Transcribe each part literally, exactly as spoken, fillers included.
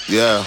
Yeah.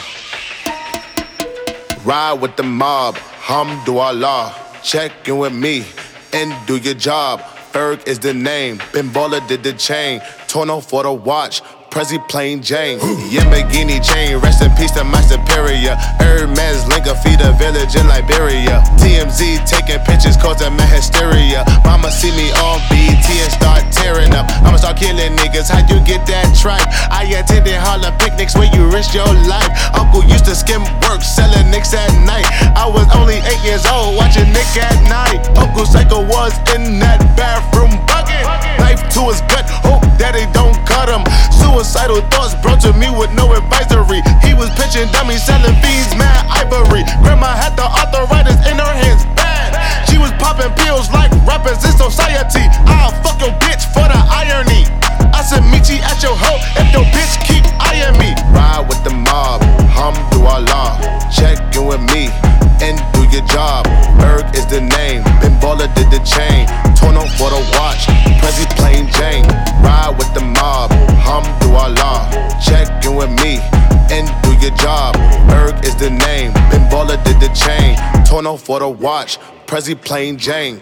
Ride with the mob, Hamdulillah. Check in with me and do your job. Ferg is the name, Ben Baller did the chain. Torno for the watch, Prezi plain Jane. Yamagini chain, rest in peace to my superior. Hermes Linka feed a village in Liberia. T M Z taking pictures causing my hysteria. Mama see me on B E T and start tearing up. I'ma start killing niggas, how you get that tripe? I attended Harlem picnics where you risk your life. Uncle used to skim work, selling nicks at night. I was only eight years old, watching Nick at night. Uncle Psycho was in that bathroom bucket. Knife to his gut, hope that they don't cut him. Suicidal thoughts brought to me with no advisory. He was pitching dummies, selling fiends, mad ivory. Grandma had the arthritis in her hands, bad. She was popping pills like rappers in society. I'll fuck your bitch for the irony. I said meet you at your hoe if your bitch keep eyeing me. Ride with the mob, Hamdulillah. Check in with me and do your job. Ferg is the name, Ben Baller did the chain. Torno for the watch, Prezi plain Jane. Ride with the mob, Hamdulillah. Check in with me and do your job. Ferg is the name, Ben Baller did the chain. Torno for the watch, Prezi plain Jane.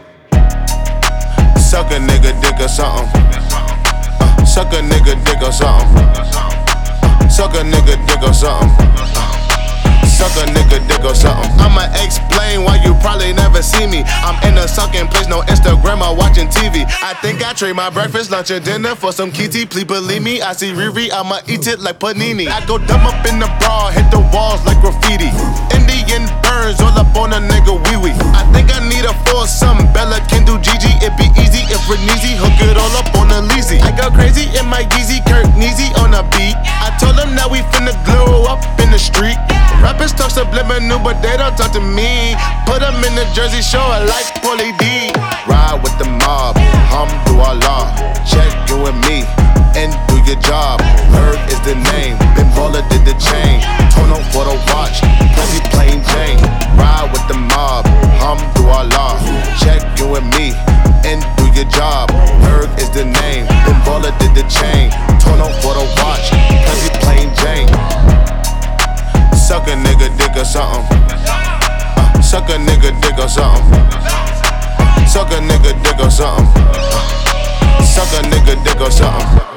Suck a nigga dick or something. Uh, suck a nigga dick or something. Uh, suck a nigga dick or something. Suck a nigga dick or something. I'ma explain why you probably never see me. I'm in a sucking place, no Instagram or watching T V. I think I trade my breakfast, lunch, and dinner for some kitty. Please believe me, I see Riri, I'ma eat it like panini. I go dumb up in the bra, hit the walls like graffiti. Indian burns all up on a nigga wee wee. I think I need a foursome, Bella can do Gigi. It be easy if Reneezy hook it all up on a Leezy. I go crazy in my Yeezy, Kirk Neezy on a beat. I told them that we finna glow up in the street. Rappers talk subliminal, but they don't talk to me. Put them in the Jersey Shore like Pauly D. Ride with the mob, Hamdulillah. Check in with me and do your job. Ferg is the name, Ben Baller did the chain. Torno for the watch, Prezi plain Jane. Ride with the mob, Hamdulillah. Check in with me and do your job. Ferg is the name, Ben Baller did the chain. Torno for the watch, Prezi plain Jane. Suck a nigga dick or something. Uh, suck a nigga dick or something. Suck a nigga dick or something. Uh, suck a nigga dick or something.